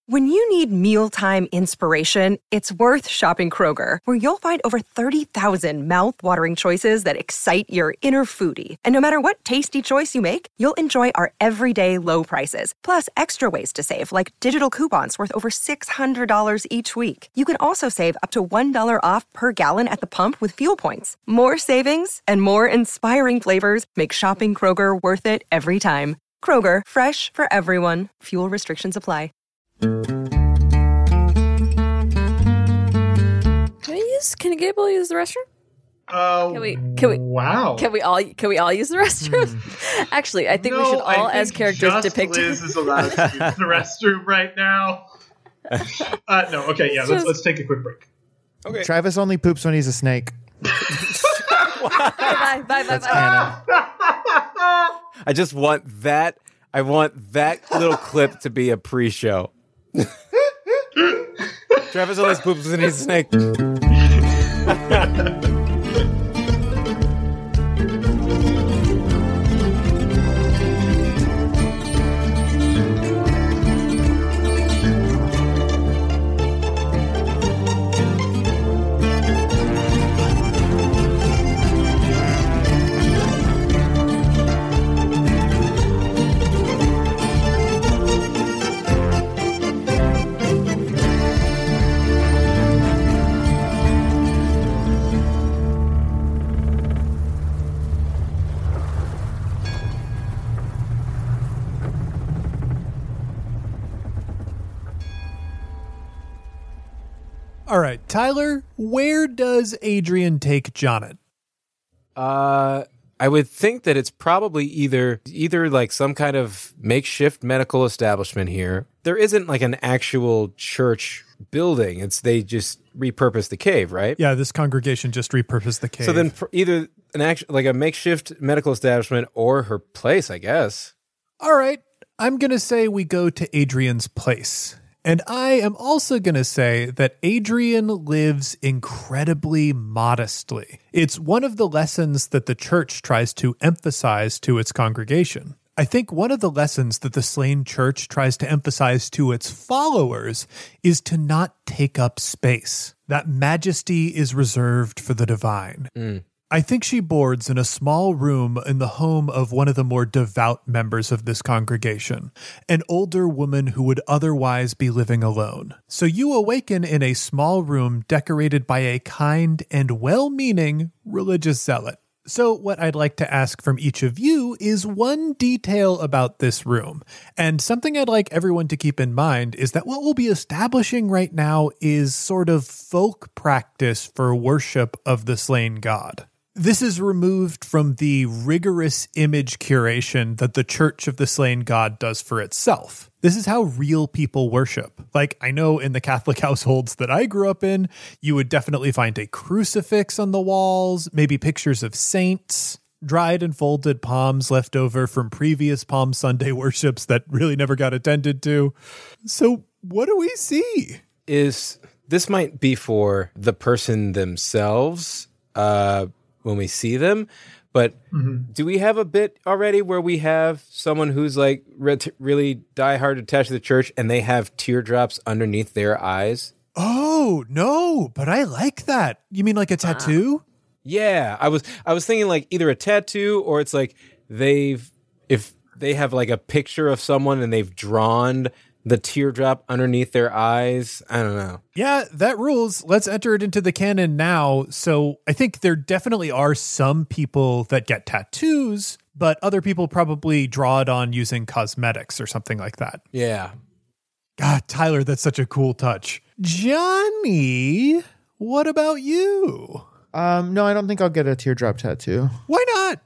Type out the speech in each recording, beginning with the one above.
When you need mealtime inspiration, it's worth shopping Kroger, where you'll find over 30,000 mouth-watering choices that excite your inner foodie. And no matter what tasty choice you make, you'll enjoy our everyday low prices, plus extra ways to save, like digital coupons worth over $600 each week. You can also save up to $1 off per gallon at the pump with fuel points. More savings and more inspiring flavors make shopping Kroger worth it every time. Kroger, fresh for everyone. Fuel restrictions apply. Can Gable use the restroom? Wow. Can we all use the restroom? Actually, I think we should all, as characters, depict. Liz is allowed to use the restroom right now. No. Okay. Yeah. Let's take a quick break. Okay. Travis only poops when he's a snake. Bye. I just want that. I want that little clip to be a pre-show. Travis always poops when he's a snake. All right, Tyler, where does Adrian take Jonnet? I would think that it's probably either like some kind of makeshift medical establishment here. There isn't like an actual church building. They just repurposed the cave, right? Yeah, this congregation just repurposed the cave. So then either like a makeshift medical establishment or her place, I guess. All right, I'm going to say we go to Adrian's place. And I am also going to say that Adrian lives incredibly modestly. It's one of the lessons that the church tries to emphasize to its congregation. I think one of the lessons that the Slane Church tries to emphasize to its followers is to not take up space. That majesty is reserved for the divine. I think she boards in a small room in the home of one of the more devout members of this congregation, an older woman who would otherwise be living alone. So you awaken in a small room decorated by a kind and well-meaning religious zealot. So what I'd like to ask from each of you is one detail about this room. And something I'd like everyone to keep in mind is that what we'll be establishing right now is sort of folk practice for worship of the slain god. This is removed from the rigorous image curation that the Church of the Slain God does for itself. This is how real people worship. Like, I know in the Catholic households that I grew up in, you would definitely find a crucifix on the walls, maybe pictures of saints, dried and folded palms left over from previous Palm Sunday worships that really never got attended to. So what do we see? This might be for the person themselves, when we see them, but do we have a bit already where we have someone who's like really diehard attached to the church and they have teardrops underneath their eyes? Oh, no, but I like that. You mean like a tattoo? Yeah, I was thinking like either a tattoo or it's like if they have like a picture of someone and they've drawn the teardrop underneath their eyes. I don't know. Yeah, that rules. Let's enter it into the canon now. So I think there definitely are some people that get tattoos, but other people probably draw it on using cosmetics or something like that. Yeah. God, Tyler, that's such a cool touch. Johnny, what about you? No, I don't think I'll get a teardrop tattoo. Why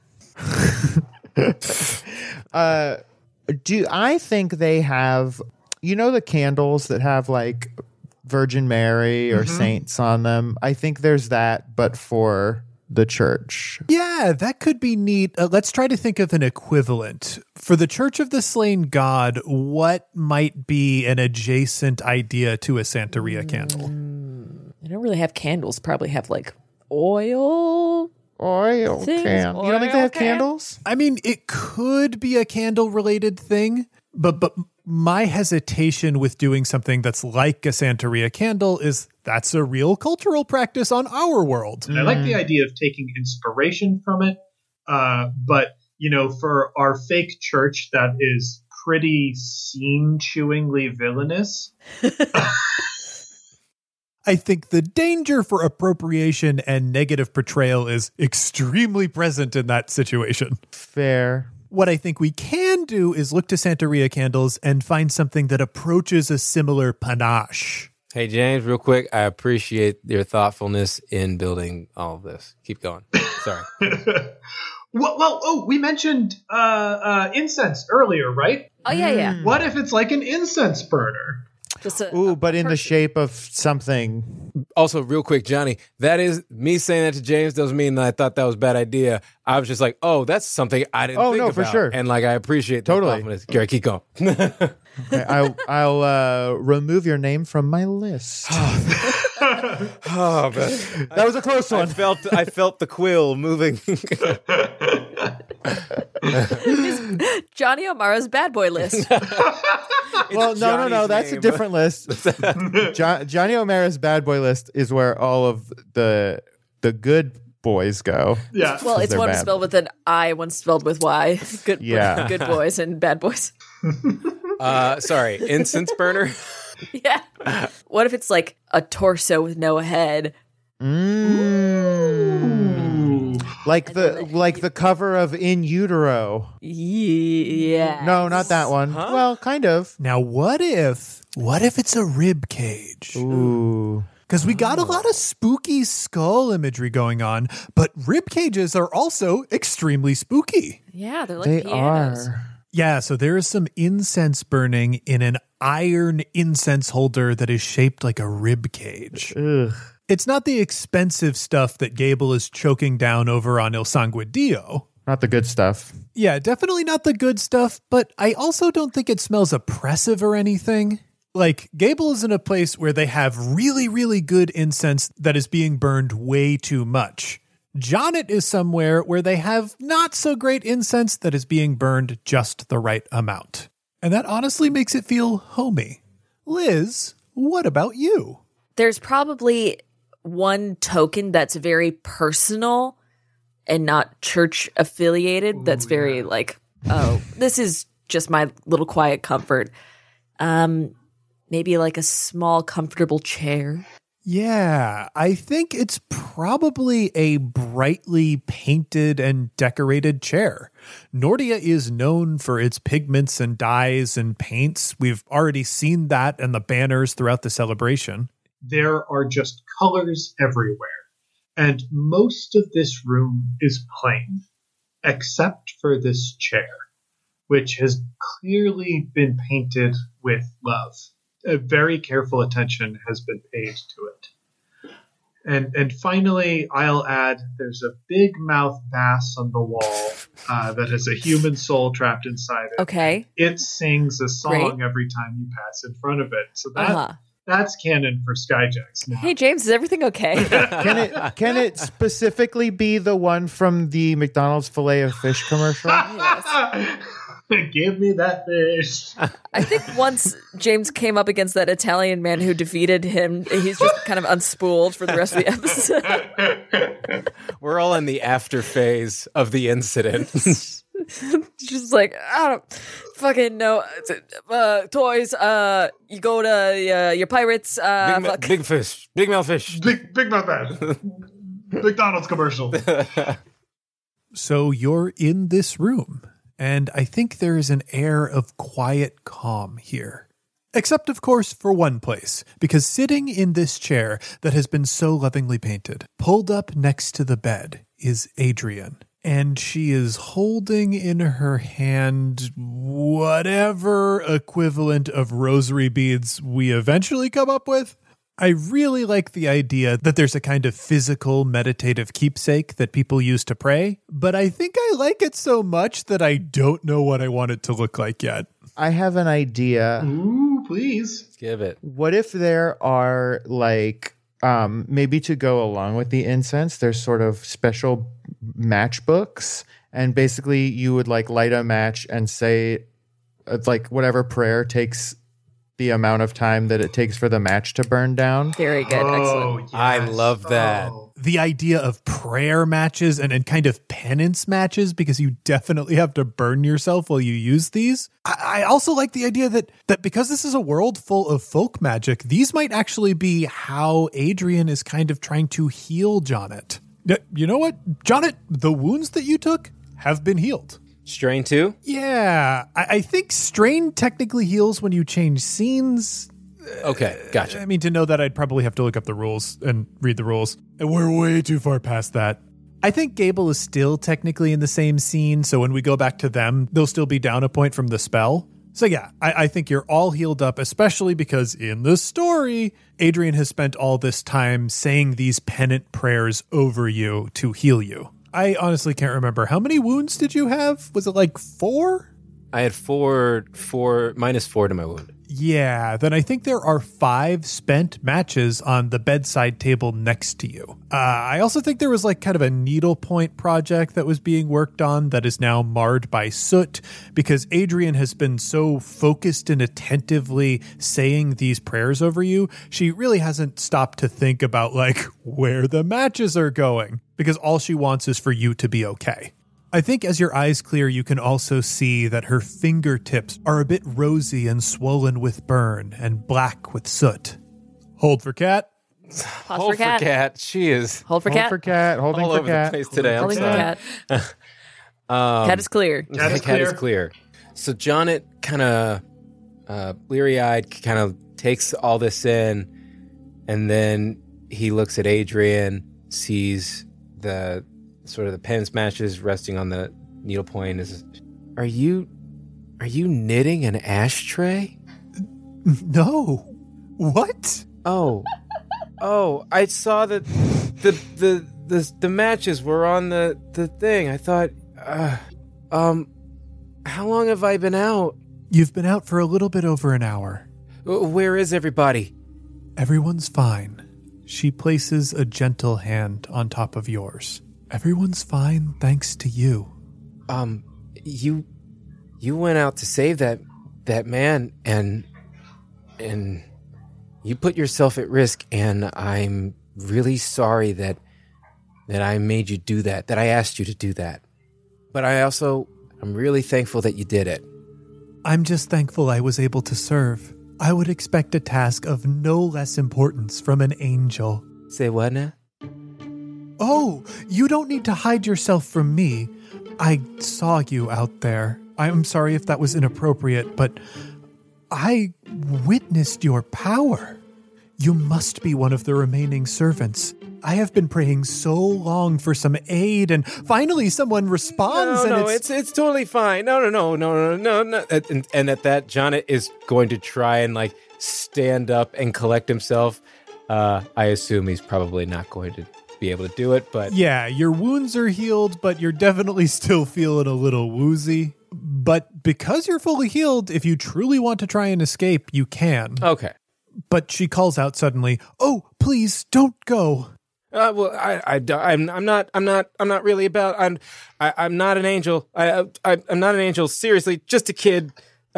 not? Do I think they have... You know the candles that have like Virgin Mary or saints on them? I think there's that, but for the church. Yeah, that could be neat. Let's try to think of an equivalent. For the Church of the Slain God, what might be an adjacent idea to a Santeria candle? They don't really have candles. Probably have like oil candle. You don't think they have candles? I mean, it could be a candle-related thing. But my hesitation with doing something that's like a Santeria candle is that's a real cultural practice on our world. And I like the idea of taking inspiration from it. But, for our fake church that is pretty scene-chewingly villainous. I think the danger for appropriation and negative portrayal is extremely present in that situation. Fair. What I think we can do is look to Santeria candles and find something that approaches a similar panache. Hey, James, real quick, I appreciate your thoughtfulness in building all of this. Keep going. Sorry. We mentioned incense earlier, right? Oh, yeah. What if it's like an incense burner? But in the shape of something. Also, real quick, Johnny, that is me saying that to James doesn't mean that I thought that was a bad idea. I was just like, that's something I didn't think about. For sure. And I appreciate that confidence. Gary, keep going. Okay, I'll remove your name from my list. Oh, man. That was a close one. I felt the quill moving. Johnny O'Mara's bad boy list. Well, no. That's a different list. Johnny O'Mara's bad boy list is where all of the good boys go. Yeah. Well, it's one spelled with an I, one spelled with Y. Good boys and bad boys. Sorry, incense burner? Yeah. What if it's like a torso with no head? Like the cover of In Utero. Yeah. No, not that one. Huh? Well, kind of. Now, what if it's a rib cage? Ooh. Because we got a lot of spooky skull imagery going on, but rib cages are also extremely spooky. Yeah, they're like they pianos. Are. Yeah, so there is some incense burning in an iron incense holder that is shaped like a rib cage. Ugh. It's not the expensive stuff that Gable is choking down over on Il Sanguidio. Not the good stuff. Yeah, definitely not the good stuff, but I also don't think it smells oppressive or anything. Like, Gable is in a place where they have really, really good incense that is being burned way too much. Jonnet is somewhere where they have not so great incense that is being burned just the right amount. And that honestly makes it feel homey. Liz, what about you? There's probably one token that's very personal and not church affiliated. That's very this is just my little quiet comfort. Maybe like a small, comfortable chair. Yeah, I think it's probably a brightly painted and decorated chair. Nordia is known for its pigments and dyes and paints. We've already seen that in the banners throughout the celebration. There are just colors everywhere. And most of this room is plain, except for this chair, which has clearly been painted with love. A very careful attention has been paid to it. And finally, I'll add, there's a big mouth bass on the wall that has a human soul trapped inside it. Okay. It sings a song every time you pass in front of it. So that's canon for Skyjacks now. Hey, James, is everything okay? Can it specifically be the one from the McDonald's filet of fish commercial? Yes. Give me that fish. I think once James came up against that Italian man who defeated him, he's just kind of unspooled for the rest of the episode. We're all in the after phase of the incident. Just like, I don't fucking know. Toys, you go to your pirates. Big fish. Big mouth fish. Big mouth bass. McDonald's commercial. So you're in this room. And I think there is an air of quiet calm here. Except, of course, for one place, because sitting in this chair that has been so lovingly painted, pulled up next to the bed, is Adrian. And she is holding in her hand whatever equivalent of rosary beads we eventually come up with. I really like the idea that there's a kind of physical meditative keepsake that people use to pray, but I think I like it so much that I don't know what I want it to look like yet. I have an idea. Ooh, please. Give it. What if there are maybe to go along with the incense, there's sort of special matchbooks, and basically you would light a match and say like whatever prayer takes the amount of time that it takes for the match to burn down. Very good. Excellent. Yes. I love that. Oh. The idea of prayer matches and kind of penance matches, because you definitely have to burn yourself while you use these. I also like the idea that because this is a world full of folk magic, these might actually be how Adrian is kind of trying to heal Jonnet. You know what, Jonnet? The wounds that you took have been healed. Strain 2? Yeah, I think strain technically heals when you change scenes. Okay, gotcha. I mean, to know that, I'd probably have to look up the rules and read the rules. And we're way too far past that. I think Gable is still technically in the same scene, so when we go back to them, they'll still be down a point from the spell. So yeah, I think you're all healed up, especially because in the story, Adrian has spent all this time saying these penant prayers over you to heal you. I honestly can't remember. How many wounds did you have? Was it like 4? I had -4 to my wound. Yeah, then I think there are 5 spent matches on the bedside table next to you. I also think there was like kind of a needlepoint project that was being worked on that is now marred by soot because Adrian has been so focused and attentively saying these prayers over you. She really hasn't stopped to think about like where the matches are going because all she wants is for you to be okay. I think as your eyes clear, you can also see that her fingertips are a bit rosy and swollen with burn and black with soot. Hold for cat. Pause Hold for cat. She is Hold for Hold cat. for cat. Holding all for over cat. the place today. I'm Holding for sorry. cat. Cat is clear. Cat is Cat is clear. clear. So Jonnet kind of bleary-eyed kind of takes all this in, and then he looks at Adrian, sees the sort of the penance matches resting on the needlepoint. Are you knitting an ashtray? No. What? Oh, I saw that the matches were on the thing. I thought, how long have I been out? You've been out for a little bit over an hour. Where is everybody? Everyone's fine. She places a gentle hand on top of yours. Everyone's fine thanks to you. You went out to save that man and you put yourself at risk, and I'm really sorry that I made you do that I asked you to do that. But I'm really thankful that you did it. I'm just thankful I was able to serve. I would expect a task of no less importance from an angel. Say what now? Oh, you don't need to hide yourself from me. I saw you out there. I'm sorry if that was inappropriate, but I witnessed your power. You must be one of the remaining servants. I have been praying so long for some aid, and finally someone responds. No, it's totally fine. No. And at that, Jonnet is going to try and like stand up and collect himself. I assume he's probably not going to be able to do it, but yeah, your wounds are healed, but you're definitely still feeling a little woozy. But because you're fully healed, if you truly want to try and escape, you can. okay. But she calls out suddenly, "Oh, please don't go." Well, I'm not really about. I'm not an angel. I'm not an angel. Seriously, just a kid.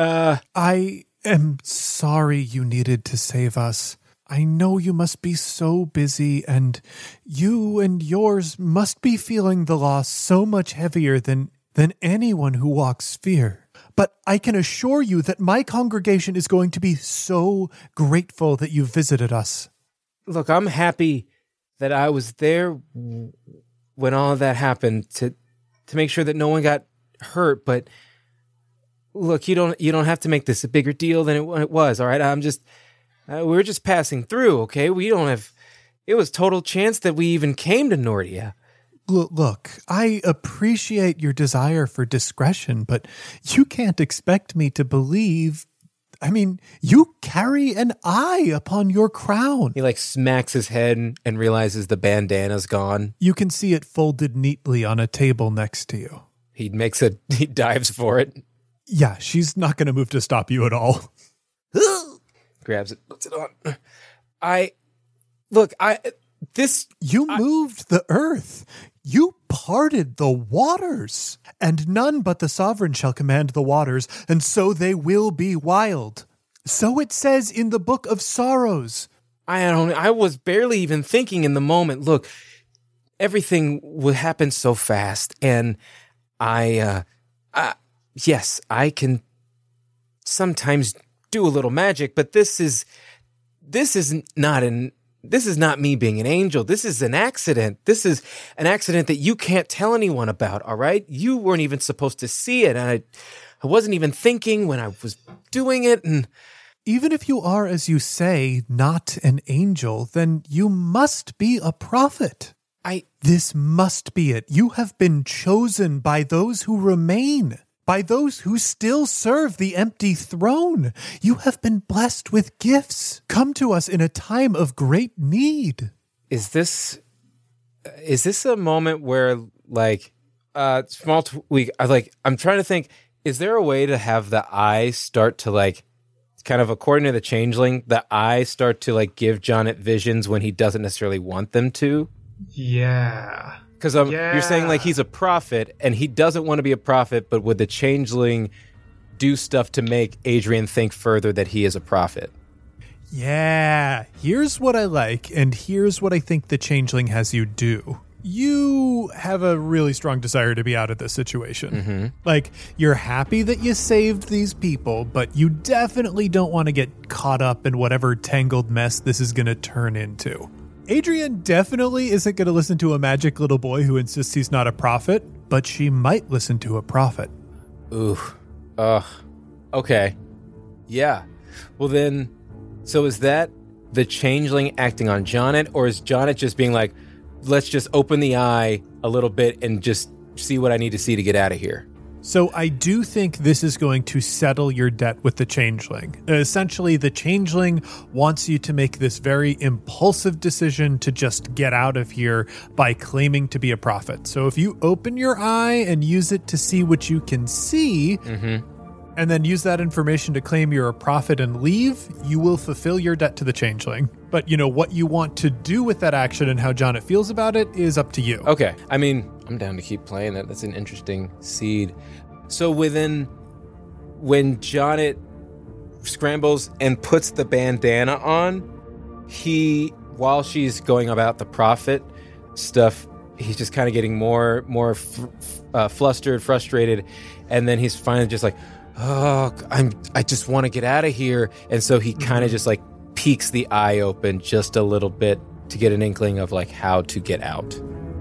I am sorry you needed to save us. I know you must be so busy, and you and yours must be feeling the loss so much heavier than anyone who walks Sphere. But I can assure you that my congregation is going to be so grateful that you visited us. Look, I'm happy that I was there when all of that happened to make sure that no one got hurt. But look, you don't have to make this a bigger deal than it was. All right, I'm just we're just passing through. Okay, we don't have. It was total chance that we even came to Nordia. Look, I appreciate your desire for discretion, but you can't expect me to believe. I mean, you carry an eye upon your crown. He like smacks his head and realizes the bandana's gone. You can see it folded neatly on a table next to you. He dives for it. Yeah, she's not going to move to stop you at all. Grabs it, puts it on. You moved the earth. You parted the waters, and none but the sovereign shall command the waters, and so they will be wild. So it says in the Book of Sorrows. I was barely even thinking in the moment. Look, everything would happen so fast, and yes, I can sometimes do a little magic, but this is not me being an angel. This is an accident. This is an accident that you can't tell anyone about, all right? You weren't even supposed to see it, and I wasn't even thinking when I was doing it, and even if you are, as you say, not an angel, then you must be a prophet. This must be it. You have been chosen by those who remain, by those who still serve the empty throne. You have been blessed with gifts. Come to us in a time of great need. Is this a moment where, like, I'm trying to think, is there a way to have the eye start to, like, kind of according to the changeling, the eye start to, like, give Jonnet visions when he doesn't necessarily want them to? Yeah. Because you're saying, like, he's a prophet, and he doesn't want to be a prophet, but would the changeling do stuff to make Adrian think further that he is a prophet? Yeah. Here's what I like, and here's what I think the changeling has you do. You have a really strong desire to be out of this situation. Mm-hmm. Like, you're happy that you saved these people, but you definitely don't want to get caught up in whatever tangled mess this is going to turn into. Adrian definitely isn't going to listen to a magic little boy who insists he's not a prophet, but she might listen to a prophet. Ooh. Okay. Yeah. Well then, so is that the changeling acting on Jonnet, or is Jonnet just being like, let's just open the eye a little bit and just see what I need to see to get out of here? So I do think this is going to settle your debt with the changeling. Essentially, the changeling wants you to make this very impulsive decision to just get out of here by claiming to be a prophet. So if you open your eye and use it to see what you can see, and then use that information to claim you're a prophet and leave, you will fulfill your debt to the changeling. But, you know, what you want to do with that action and how Jonnet feels about it is up to you. Okay. I mean, I'm down to keep playing that. That's an interesting seed. So when Jonnet scrambles and puts the bandana on, while she's going about the prophet stuff, he's just kind of getting more flustered, frustrated, and then he's finally just like, oh, I just want to get out of here. And so he kind of just like peeks the eye open just a little bit to get an inkling of like how to get out.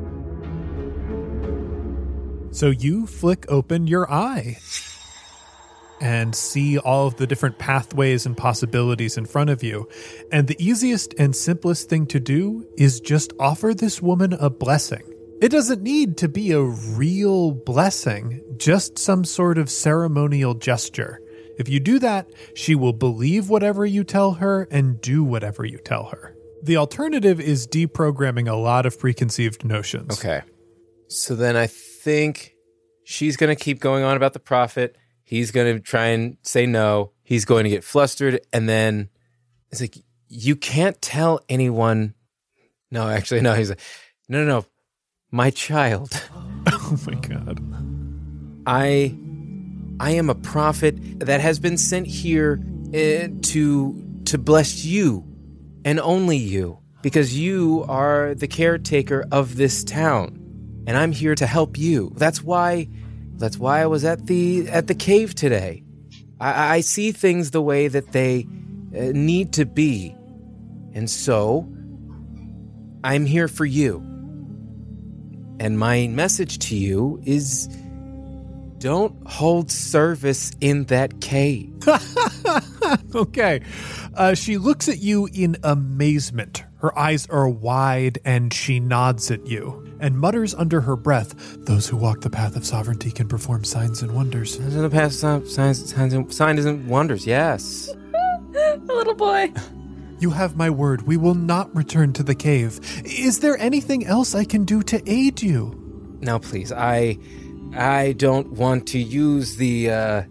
So you flick open your eye and see all of the different pathways and possibilities in front of you. And the easiest and simplest thing to do is just offer this woman a blessing. It doesn't need to be a real blessing, just some sort of ceremonial gesture. If you do that, she will believe whatever you tell her and do whatever you tell her. The alternative is deprogramming a lot of preconceived notions. Okay. So then I think she's going to keep going on about the prophet. He's going to try and say no. He's going to get flustered. And then it's like, you can't tell anyone. No, actually, no. He's like, no. My child. Oh my God. I am a prophet that has been sent here to bless you and only you, because you are the caretaker of this town, and I'm here to help you. That's why I was at the cave today. I see things the way that they need to be, and so I'm here for you. And my message to you is, don't hold service in that cave. Okay. She looks at you in amazement. Her eyes are wide and she nods at you and mutters under her breath, those who walk the path of sovereignty can perform signs and wonders. The path of signs and wonders, yes. A little boy. You have my word. We will not return to the cave. Is there anything else I can do to aid you? No, please. I don't want to use the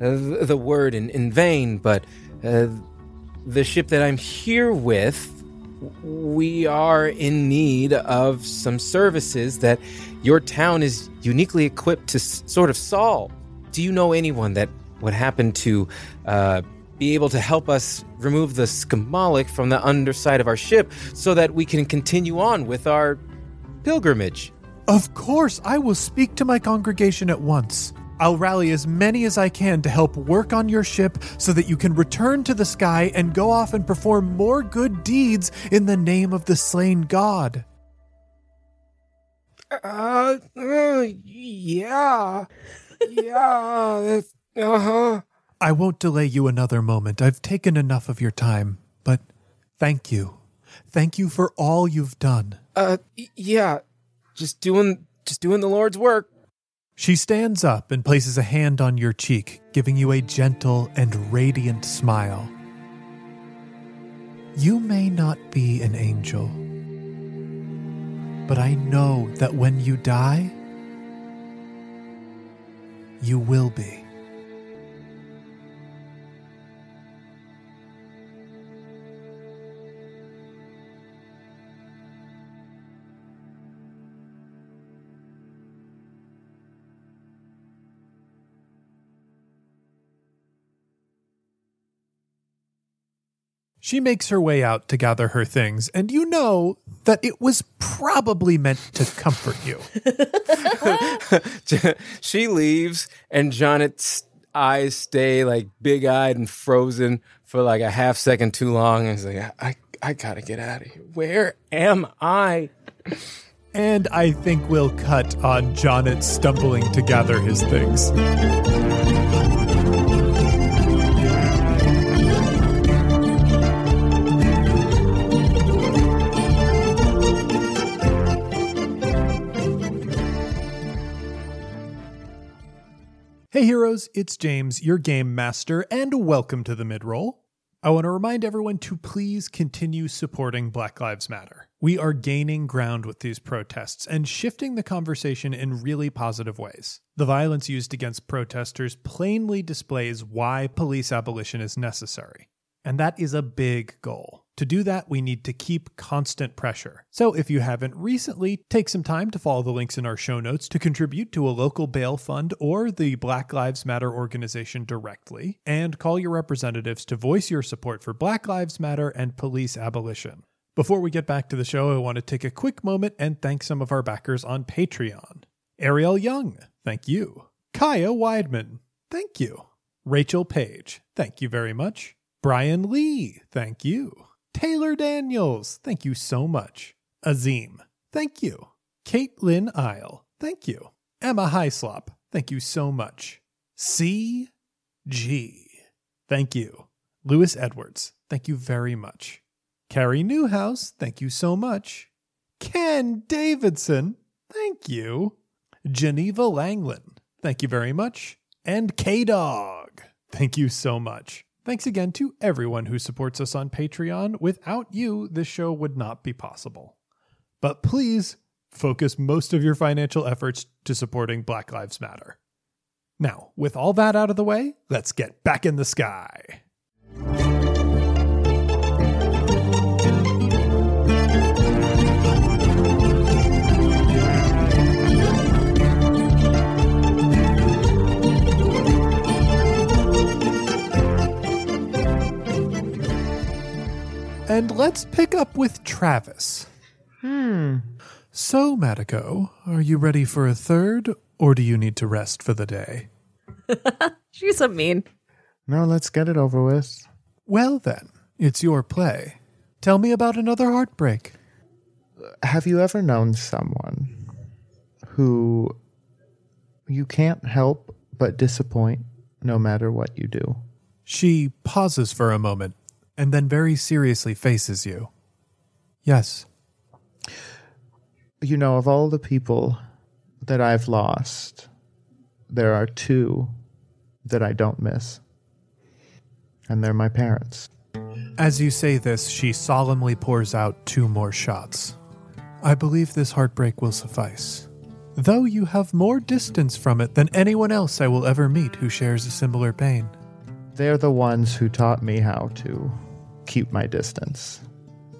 word in vain, but the ship that I'm here with we are in need of some services that your town is uniquely equipped to sort of solve. Do you know anyone that would happen to be able to help us remove the Skamalik from the underside of our ship so that we can continue on with our pilgrimage? Of course, I will speak to my congregation at once. I'll rally as many as I can to help work on your ship so that you can return to the sky and go off and perform more good deeds in the name of the slain god. Yeah. Yeah, uh-huh. I won't delay you another moment. I've taken enough of your time, but thank you. Thank you for all you've done. Yeah, just doing the Lord's work. She stands up and places a hand on your cheek, giving you a gentle and radiant smile. You may not be an angel, but I know that when you die, you will be. She makes her way out to gather her things, and you know that it was probably meant to comfort you. She leaves, and Jonet's eyes stay like big-eyed and frozen for like a half second too long. And he's like, I gotta get out of here. Where am I? And I think we'll cut on Jonet stumbling to gather his things. Hey heroes, it's James, your game master, and welcome to the mid-roll. I want to remind everyone to please continue supporting Black Lives Matter. We are gaining ground with these protests and shifting the conversation in really positive ways. The violence used against protesters plainly displays why police abolition is necessary. And that is a big goal. To do that, we need to keep constant pressure. So if you haven't recently, take some time to follow the links in our show notes to contribute to a local bail fund or the Black Lives Matter organization directly, and call your representatives to voice your support for Black Lives Matter and police abolition. Before we get back to the show, I want to take a quick moment and thank some of our backers on Patreon. Ariel Young, thank you. Kaya Weidman, thank you. Rachel Page, thank you very much. Brian Lee, thank you. Taylor Daniels, thank you so much. Azim, thank you. Caitlin Isle, thank you. Emma Hyslop, thank you so much. CG, thank you. Lewis Edwards, thank you very much. Carrie Newhouse, thank you so much. Ken Davidson, thank you. Geneva Langland, thank you very much. And K-Dog, thank you so much. Thanks again to everyone who supports us on Patreon. Without you, this show would not be possible. But please focus most of your financial efforts to supporting Black Lives Matter. Now, with all that out of the way, let's get back in the sky. And let's pick up with Travis. So, Matiko, are you ready for a third, or do you need to rest for the day? She's so mean. No, let's get it over with. Well then, it's your play. Tell me about another heartbreak. Have you ever known someone who you can't help but disappoint no matter what you do? She pauses for a moment, and then very seriously faces you. Yes. You know, of all the people that I've lost, there are two that I don't miss. And they're my parents. As you say this, she solemnly pours out 2 more shots. I believe this heartbreak will suffice. Though you have more distance from it than anyone else I will ever meet who shares a similar pain. They're the ones who taught me how to keep my distance.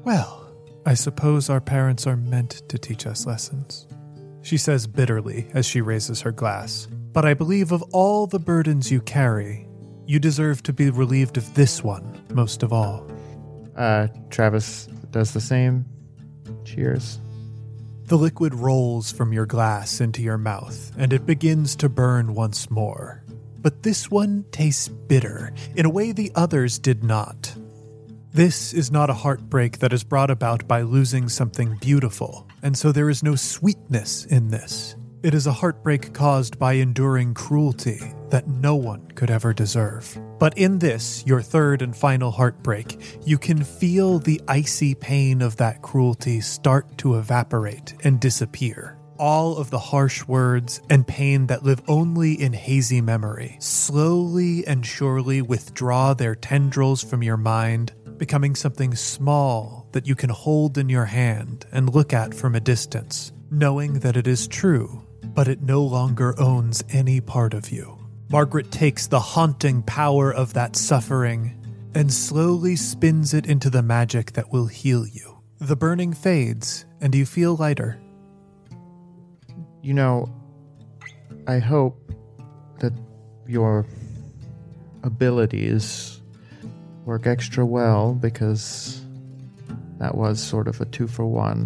Well, I suppose our parents are meant to teach us lessons, she says bitterly as she raises her glass. But I believe of all the burdens you carry, you deserve to be relieved of this one most of all. Travis does the same. Cheers. The liquid rolls from your glass into your mouth, and it begins to burn once more. But this one tastes bitter, in a way the others did not. This is not a heartbreak that is brought about by losing something beautiful, and so there is no sweetness in this. It is a heartbreak caused by enduring cruelty that no one could ever deserve. But in this, your third and final heartbreak, you can feel the icy pain of that cruelty start to evaporate and disappear. All of the harsh words and pain that live only in hazy memory slowly and surely withdraw their tendrils from your mind, becoming something small that you can hold in your hand and look at from a distance, knowing that it is true, but it no longer owns any part of you. Margaret takes the haunting power of that suffering and slowly spins it into the magic that will heal you. The burning fades, and you feel lighter. You know, I hope that your abilities work extra well, because that was sort of a 2-for-1.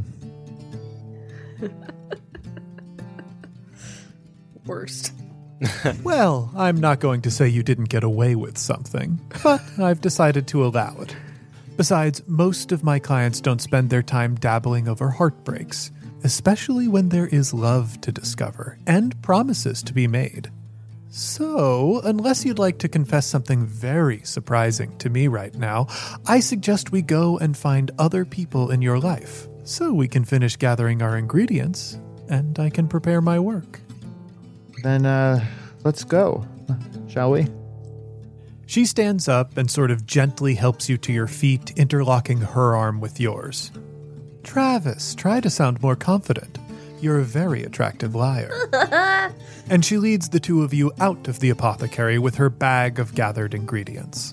Worst. Well, I'm not going to say you didn't get away with something, but I've decided to allow it. Besides, most of my clients don't spend their time dabbling over heartbreaks, especially when there is love to discover and promises to be made. So, unless you'd like to confess something very surprising to me right now, I suggest we go and find other people in your life, so we can finish gathering our ingredients, and I can prepare my work. Then, let's go, shall we? She stands up and sort of gently helps you to your feet, interlocking her arm with yours. Travis, try to sound more confident. You're a very attractive liar. And she leads the two of you out of the apothecary with her bag of gathered ingredients.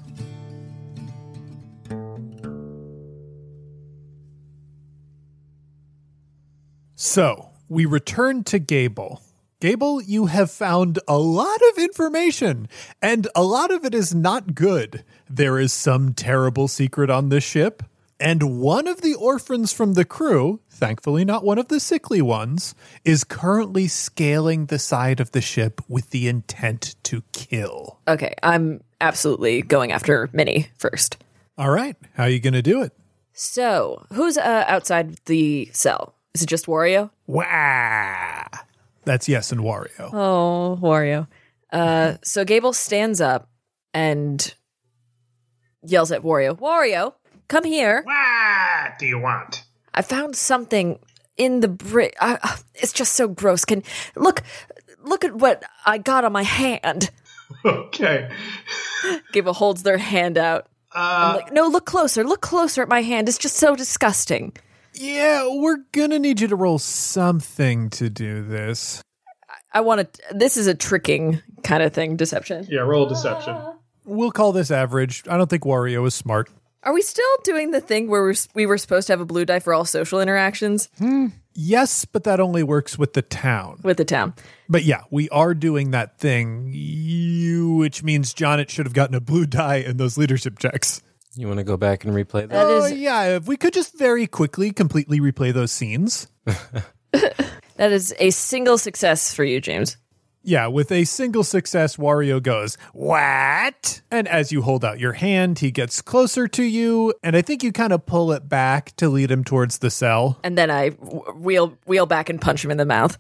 So, we return to Gable. Gable, you have found a lot of information, and a lot of it is not good. There is some terrible secret on this ship, and one of the orphans from the crew, thankfully not one of the sickly ones, is currently scaling the side of the ship with the intent to kill. Okay, I'm absolutely going after Minnie first. All right, how are you going to do it? So, who's outside the cell? Is it just Wario? Wah! That's Yes and Wario. Oh, Wario. So Gable stands up and yells at Wario, Wario, come here. What do you want? I found something in the brick. It's just so gross. Look at what I got on my hand. Okay. Gable holds their hand out. I'm like, no, look closer at my hand. It's just so disgusting. Yeah, we're gonna need you to roll something to do this. I want to. This is a tricking kind of thing, deception. Yeah, roll deception. We'll call this average. I don't think Wario is smart. Are we still doing the thing where we were supposed to have a blue die for all social interactions? Yes, but that only works with the town. With the town. But yeah, we are doing that thing, which means Jonnet should have gotten a blue die in those leadership checks. You want to go back and replay that? That is- yeah, if we could just very quickly completely replay those scenes. That is a single success for you, James. Yeah, with a single success, Wario goes, what? And as you hold out your hand, he gets closer to you, and I think you kind of pull it back to lead him towards the cell. And then I wheel back and punch him in the mouth.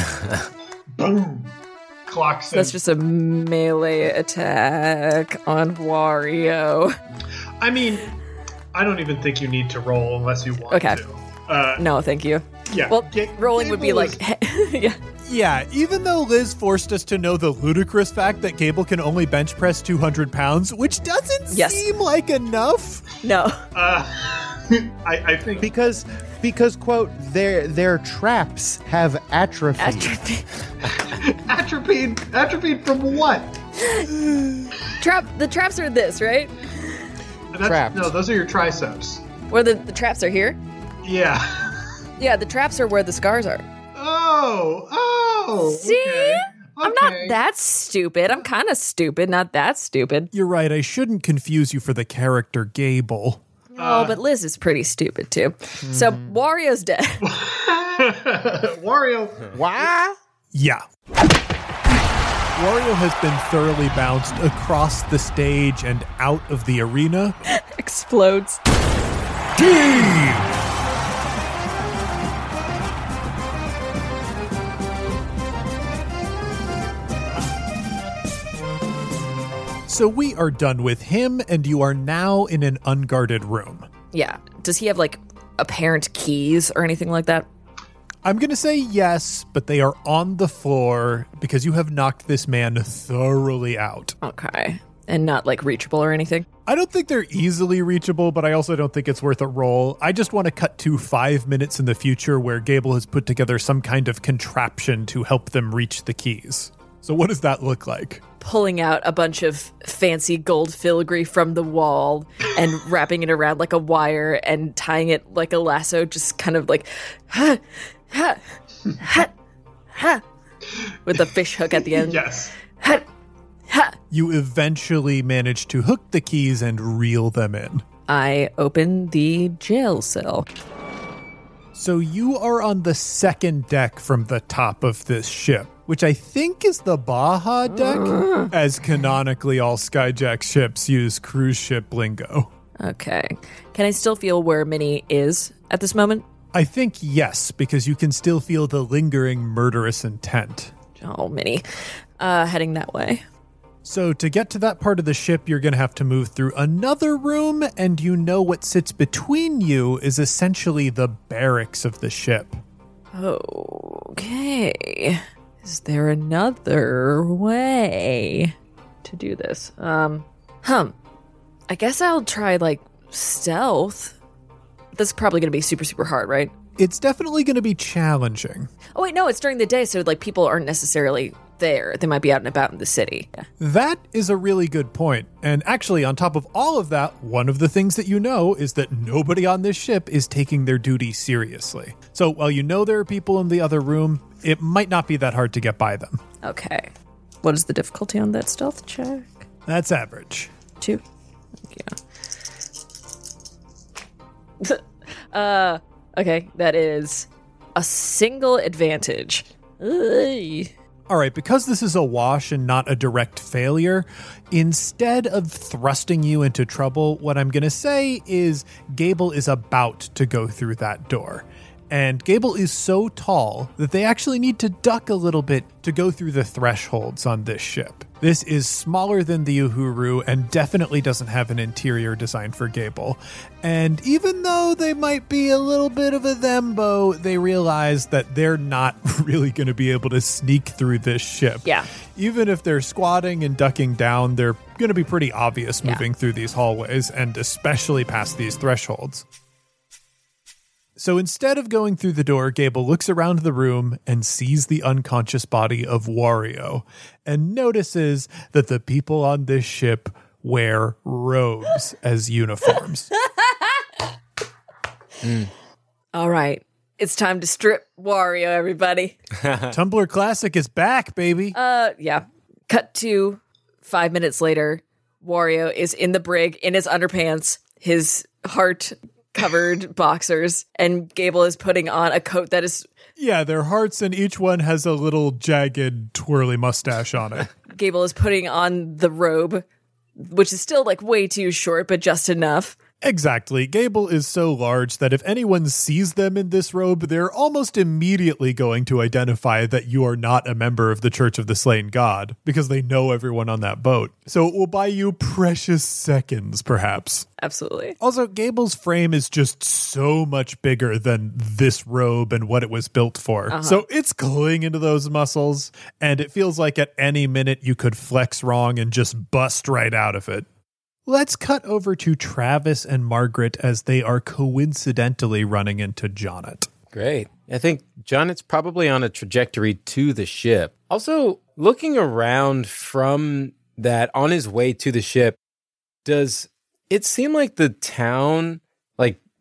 Boom. Clocks So that's just a melee attack on Wario. I mean, I don't even think you need to roll unless you want Okay. to. No, thank you. Yeah. Well, rolling would be Gable like... yeah. Yeah, even though Liz forced us to know the ludicrous fact that Gable can only bench press 200 pounds, which doesn't Yes. seem like enough. No. I think Because quote, their traps have atrophy. atrophied from what? The traps are this, right? That's, Trapped. no, those are your triceps. Where the traps are here? Yeah. Yeah, the traps are where the scars are. Oh. See? Okay. I'm not that stupid. I'm kind of stupid, not that stupid. You're right. I shouldn't confuse you for the character Gable. Oh, but Liz is pretty stupid too. So Wario's dead. Wario. Why? Yeah. Wario has been thoroughly bounced across the stage and out of the arena. Explodes. So we are done with him, and you are now in an unguarded room. Yeah. Does he have like apparent keys or anything like that? I'm going to say yes, but they are on the floor because you have knocked this man thoroughly out. Okay. And not like reachable or anything? I don't think they're easily reachable, but I also don't think it's worth a roll. I just want to cut to 5 minutes in the future where Gable has put together some kind of contraption to help them reach the keys. So what does that look like? Pulling out a bunch of fancy gold filigree from the wall and wrapping it around like a wire and tying it like a lasso, just kind of like, ha, ha, ha, ha, with a fish hook at the end. Yes. Ha, ha. You eventually manage to hook the keys and reel them in. I open the jail cell. So you are on the second deck from the top of this ship, which I think is the Baja deck, as canonically all Skyjack ships use cruise ship lingo. Okay. Can I still feel where Minnie is at this moment? I think yes, because you can still feel the lingering murderous intent. Oh, Minnie. Heading that way. So to get to that part of the ship, you're going to have to move through another room, and you know what sits between you is essentially the barracks of the ship. Okay. Is there another way to do this? I guess I'll try, like, stealth. That's probably going to be super, super hard, right? It's definitely going to be challenging. Oh, wait, no, it's during the day, so, like, people aren't necessarily there. They might be out and about in the city. Yeah. That is a really good point. And actually, on top of all of that, one of the things that you know is that nobody on this ship is taking their duty seriously. So while you know there are people in the other room, it might not be that hard to get by them. Okay. What is the difficulty on that stealth check? That's average. 2. Yeah. Okay, that is a single advantage. Ugh. All right, because this is a wash and not a direct failure, instead of thrusting you into trouble, what I'm going to say is Gable is about to go through that door. And Gable is so tall that they actually need to duck a little bit to go through the thresholds on this ship. This is smaller than the Uhuru and definitely doesn't have an interior designed for Gable. And even though they might be a little bit of a thembo, they realize that they're not really going to be able to sneak through this ship. Yeah. Even if they're squatting and ducking down, they're going to be pretty obvious moving through these hallways and especially past these thresholds. So instead of going through the door, Gable looks around the room and sees the unconscious body of Wario and notices that the people on this ship wear robes as uniforms. All right. It's time to strip Wario, everybody. Tumblr Classic is back, baby. Yeah. Cut to 5 minutes later. Wario is in the brig, in his underpants, his heart-covered boxers, and Gable is putting on a coat that is... Yeah, they're hearts, and each one has a little jagged, twirly mustache on it. Gable is putting on the robe, which is still, like, way too short, but just enough. Exactly. Gable is so large that if anyone sees them in this robe, they're almost immediately going to identify that you are not a member of the Church of the Slain God, because they know everyone on that boat. So it will buy you precious seconds, perhaps. Absolutely. Also, Gable's frame is just so much bigger than this robe and what it was built for. So it's clinging to those muscles, and it feels like at any minute you could flex wrong and just bust right out of it. Let's cut over to Travis and Margaret as they are coincidentally running into Jonnet. Great. I think Jonnet's probably on a trajectory to the ship. Also, looking around from that on his way to the ship, does it seem like the town, like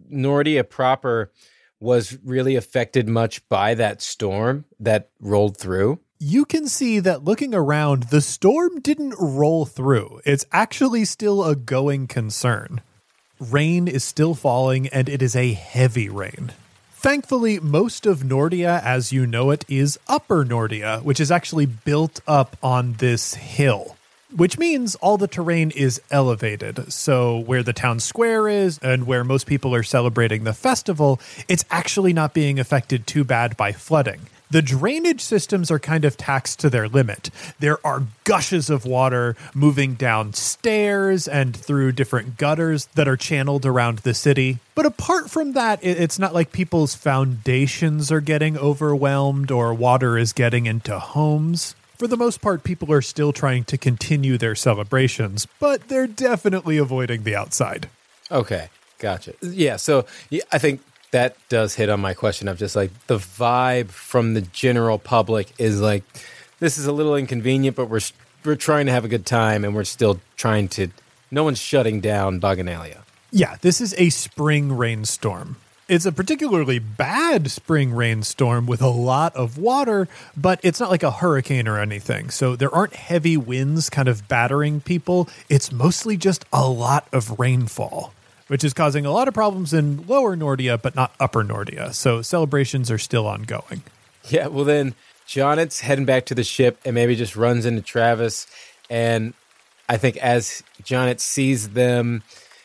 Nordia proper was really affected much by that storm that rolled through? You can see that looking around, the storm didn't roll through. It's actually still a going concern. Rain is still falling, and it is a heavy rain. Thankfully, most of Nordia, as you know it, is Upper Nordia, which is actually built up on this hill, which means all the terrain is elevated. So where the town square is and where most people are celebrating the festival, it's actually not being affected too bad by flooding. The drainage systems are kind of taxed to their limit. There are gushes of water moving down stairs and through different gutters that are channeled around the city. But apart from that, it's not like people's foundations are getting overwhelmed or water is getting into homes. For the most part, people are still trying to continue their celebrations, but they're definitely avoiding the outside. Okay, gotcha. Yeah, so I think that does hit on my question of just like the vibe from the general public is like, this is a little inconvenient, but we're trying to have a good time and we're still trying to, no one's shutting down Baganalia. Yeah, this is a spring rainstorm. It's a particularly bad spring rainstorm with a lot of water, but it's not like a hurricane or anything. So there aren't heavy winds kind of battering people. It's mostly just a lot of rainfall, which is causing a lot of problems in Lower Nordia, but not Upper Nordia. So celebrations are still ongoing. Yeah, well then, Jonet's heading back to the ship and maybe just runs into Travis. And I think as Jonet sees them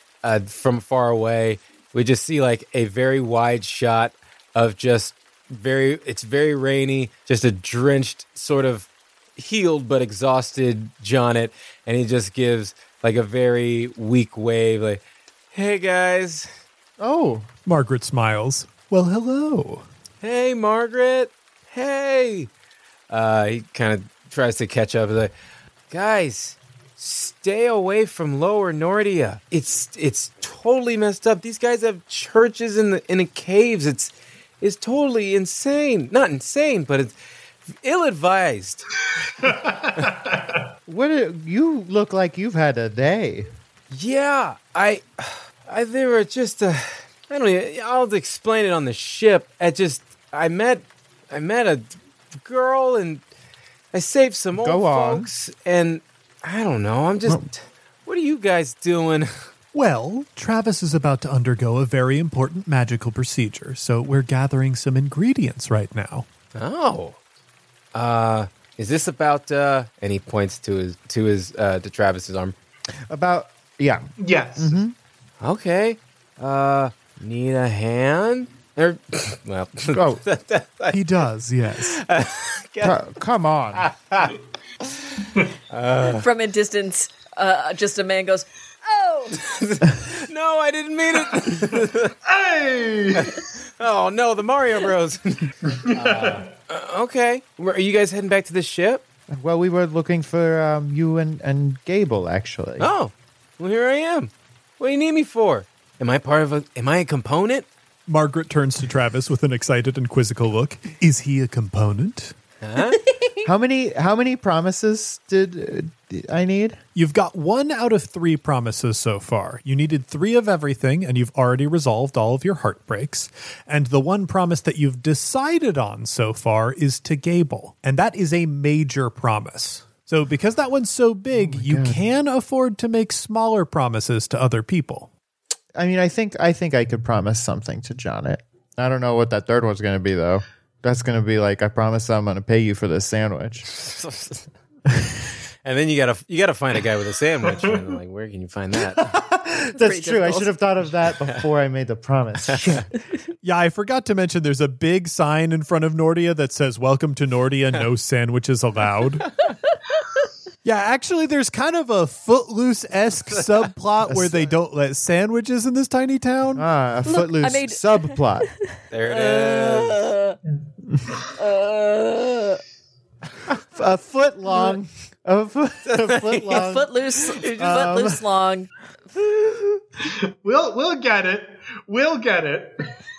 from far away, we just see like a very wide shot of just it's very rainy, just a drenched, sort of healed but exhausted Jonet. And he just gives like a very weak wave, like, hey, guys. Oh. Margaret smiles. Well, hello. Hey, Margaret. Hey. He kind of tries to catch up. He's like, guys, stay away from Lower Nordia. It's totally messed up. These guys have churches in the caves. It's totally insane. Not insane, but it's ill-advised. You look like you've had a day. Yeah, I they were just I don't even, I'll explain it on the ship. I met a girl and I saved some old folks and I don't know, what are you guys doing? Well, Travis is about to undergo a very important magical procedure, so we're gathering some ingredients right now. Oh. Is this about and he points to Travis's arm. Yeah. Yes. Mm-hmm. Okay. Need a hand? Well, oh. He does, yes. Come on. From a distance, just a man goes, "Oh, no, I didn't mean it." Hey! Oh no, the Mario Bros. Okay, are you guys heading back to the ship? Well, we were looking for you and Gable, actually. Oh, well, here I am. What do you need me for? Am I a component? Margaret turns to Travis with an excited and quizzical look. Is he a component? Huh? How many promises did I need? You've got 1 out of 3 promises so far. You needed 3 of everything, and you've already resolved all of your heartbreaks. And the one promise that you've decided on so far is to Gable. And that is a major promise. So because that one's so big, you can afford to make smaller promises to other people. I mean, I think I could promise something to Jonet. I don't know what that third one's going to be, though. That's going to be like, I promise I'm going to pay you for this sandwich. And then you gotta find a guy with a sandwich. And like, where can you find that? That's true. Difficult. I should have thought of that before I made the promise. Yeah, I forgot to mention there's a big sign in front of Nordia that says, "Welcome to Nordia, no sandwiches allowed." Yeah, actually, there's kind of a Footloose-esque subplot where they don't let sandwiches in this tiny town. A Footloose subplot. There it is. A foot long. A foot long. Footloose long. We'll get it. We'll get it.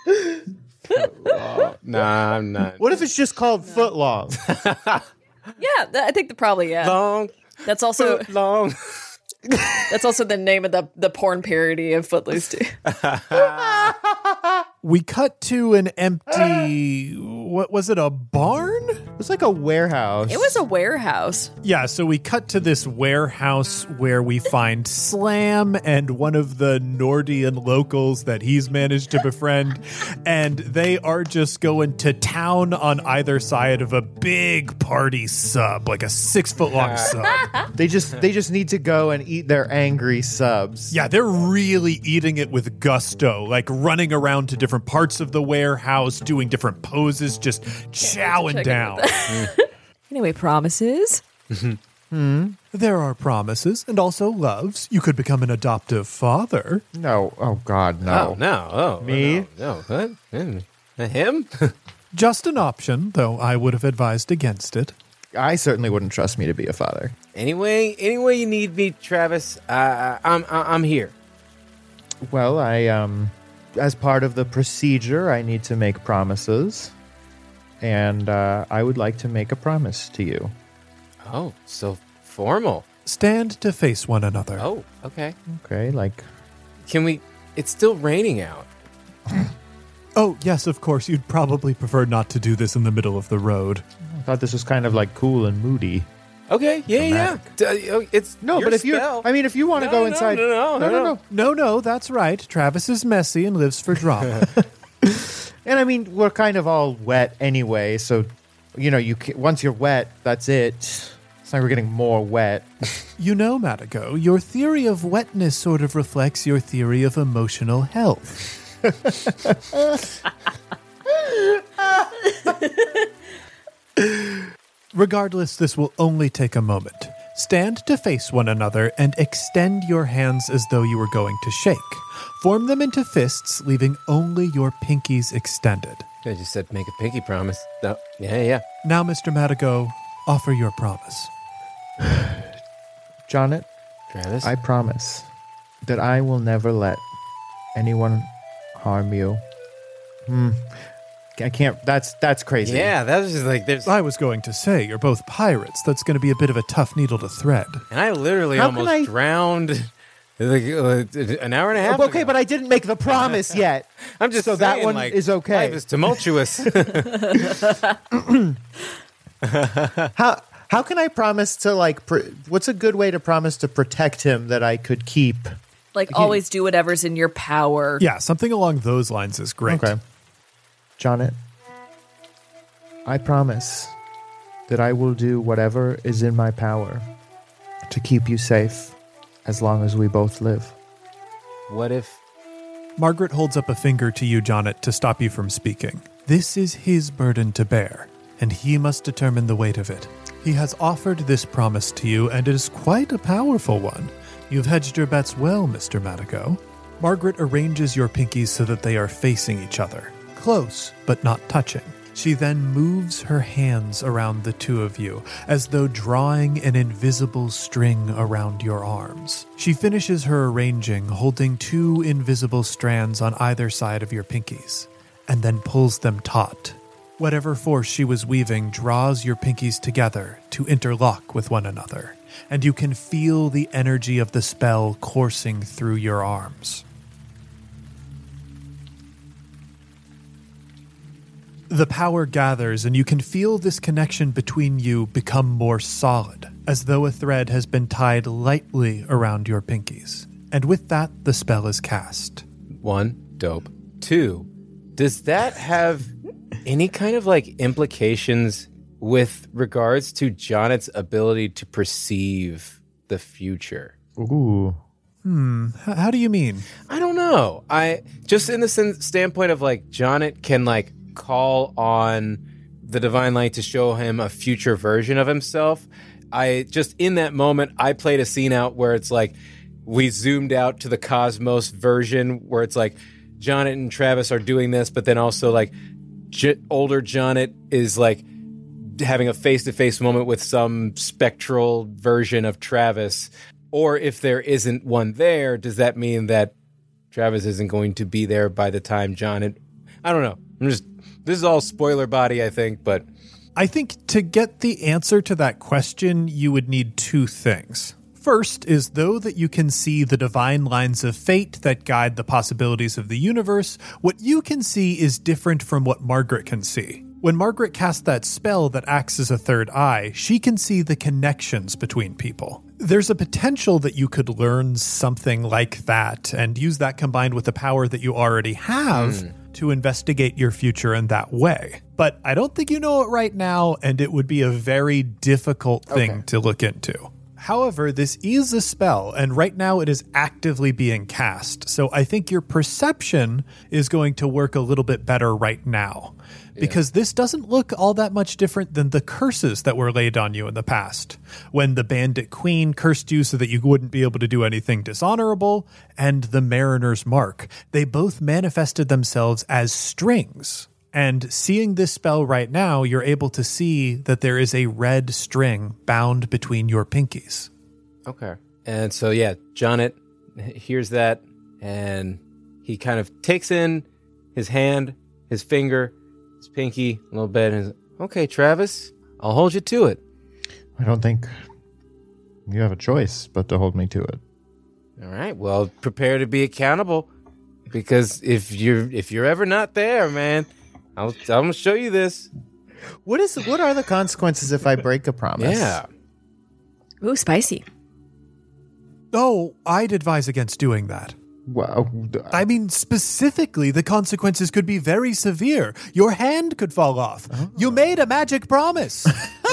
Nah, I'm not. What if it's just called foot long? Yeah, I think probably, yeah. Long. That's also long. That's also the name of the porn parody of Footloose too. We cut to an empty, what was it, a barn? It was like a warehouse. It was a warehouse. Yeah, so we cut to this warehouse where we find Slam and one of the Nordian locals that he's managed to befriend, and they are just going to town on either side of a big party sub, like a 6-foot-long sub. They just need to go and eat their angry subs. Yeah, they're really eating it with gusto, like running around to different parts of the warehouse, doing different poses, just chowing down. Anyway, promises. There are promises and also loves. You could become an adoptive father. No. Oh God, no. Oh, no. Oh, Me? No. What? Him? Just an option, though I would have advised against it. I certainly wouldn't trust me to be a father. Anyway you need me, Travis, I'm here. Well, I as part of the procedure, I need to make promises, and I would like to make a promise to you. Oh, so formal. Stand to face one another. Oh, okay. Okay, like Can we? It's still raining out. Oh, yes, of course. You'd probably prefer not to do this in the middle of the road. I thought this was kind of like cool and moody. Okay, yeah. It's No, your but if spell. if you want to go inside, No. No, that's right. Travis is messy and lives for drama. And I mean, we're kind of all wet anyway, so once you're wet, that's it. It's like we're getting more wet. You know, Matago, your theory of wetness sort of reflects your theory of emotional health. Regardless, this will only take a moment. Stand to face one another and extend your hands as though you were going to shake. Form them into fists, leaving only your pinkies extended. I just said make a pinky promise. No. Yeah. Now, Mr. Matago, offer your promise. Jonnet, Travis? I promise that I will never let anyone harm you. I can't. That's crazy. Yeah, that was just like there's. I was going to say, you're both pirates. That's going to be a bit of a tough needle to thread. And I literally How can almost I- drowned like, an hour and a half Okay, ago. but I didn't make the promise yet. I'm just so saying, that one like, is okay. Life is tumultuous. How can I promise to what's a good way to promise to protect him that I could keep? Like, always do whatever's in your power. Yeah, something along those lines is great. Okay. Jonnet, I promise that I will do whatever is in my power to keep you safe as long as we both live. What if? Margaret holds up a finger to you, Jonnet, to stop you from speaking. This is his burden to bear, and he must determine the weight of it. He has offered this promise to you, and it is quite a powerful one. You've hedged your bets well, Mr. Matago. Margaret arranges your pinkies so that they are facing each other, close but not touching. She then moves her hands around the two of you, as though drawing an invisible string around your arms. She finishes her arranging, holding two invisible strands on either side of your pinkies, and then pulls them taut. Whatever force she was weaving draws your pinkies together to interlock with one another, and you can feel the energy of the spell coursing through your arms. The power gathers, and you can feel this connection between you become more solid, as though a thread has been tied lightly around your pinkies. And with that, the spell is cast. 1, dope. 2, does that have any kind of like implications with regards to Jonnet's ability to perceive the future? Ooh. How do you mean? I don't know. I just in the standpoint of like Jonnet can like call on the divine light to show him a future version of himself. I just in that moment I played a scene out where it's like we zoomed out to the Cosmos version where it's like Jonnet and Travis are doing this, but then also like older Jonnet is like having a face-to-face moment with some spectral version of Travis. Or if there isn't one there, does that mean that Travis isn't going to be there by the time Jonnet? I don't know. This is all spoiler body, I think, but I think to get the answer to that question, you would need two things. First is, though that you can see the divine lines of fate that guide the possibilities of the universe, what you can see is different from what Margaret can see. When Margaret casts that spell that acts as a third eye, she can see the connections between people. There's a potential that you could learn something like that and use that combined with the power that you already have to investigate your future in that way. But I don't think you know it right now, and it would be a very difficult thing to look into. However, this is a spell, and right now it is actively being cast. So I think your perception is going to work a little bit better right now. Because this doesn't look all that much different than the curses that were laid on you in the past. When the Bandit Queen cursed you so that you wouldn't be able to do anything dishonorable, and the Mariner's Mark. They both manifested themselves as strings. And seeing this spell right now, you're able to see that there is a red string bound between your pinkies. Okay. And so, yeah, Jonnet hears that, and he kind of takes in his hand, his finger, his pinky a little bit, and okay, Travis, I'll hold you to it. I don't think you have a choice but to hold me to it. All right. Well, prepare to be accountable, because if you're ever not there, man, I'm gonna show you this. What are the consequences if I break a promise? Yeah. Ooh, spicy. Oh, I'd advise against doing that. Well, I mean, specifically, the consequences could be very severe. Your hand could fall off. You made a magic promise.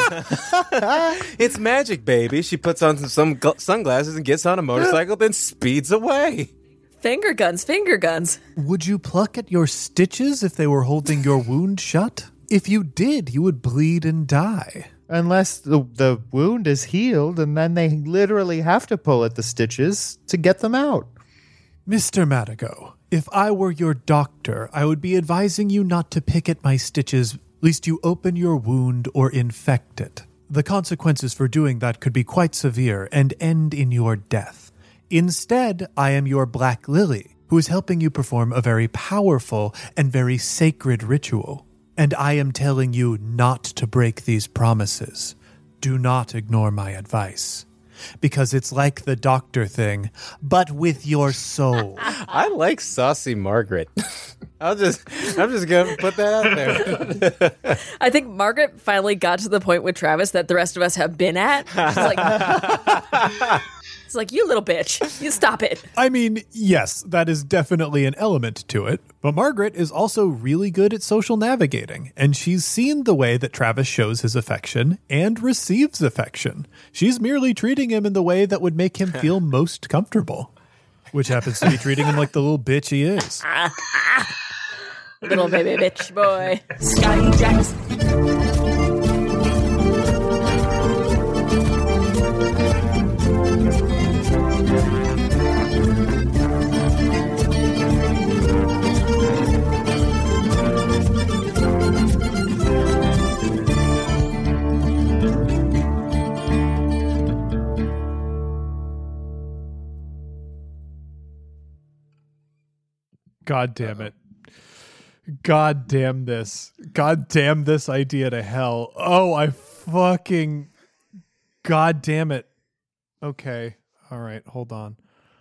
It's magic, baby. She puts on some sunglasses and gets on a motorcycle, then speeds away. Finger guns, finger guns. Would you pluck at your stitches if they were holding your wound shut? If you did, you would bleed and die. unless the wound is healed, and then they literally have to pull at the stitches to get them out. Mr. Madigo, if I were your doctor, I would be advising you not to pick at my stitches, lest you open your wound or infect it. The consequences for doing that could be quite severe and end in your death. Instead, I am your Black Lily, who is helping you perform a very powerful and very sacred ritual. And I am telling you not to break these promises. Do not ignore my advice. Because it's like the doctor thing, but with your soul. I like saucy Margaret. I'm just gonna put that out there. I think Margaret finally got to the point with Travis that the rest of us have been at. She's like, it's like, you little bitch, you stop it. I mean, yes, that is definitely an element to it, but Margaret is also really good at social navigating, and she's seen the way that Travis shows his affection and receives affection. She's merely treating him in the way that would make him feel most comfortable, which happens to be treating him like the little bitch he is. Little baby bitch boy. Sky Jackson. God damn it. God damn this. God damn this idea to hell. Oh, I fucking... God damn it. Okay. All right. Hold on.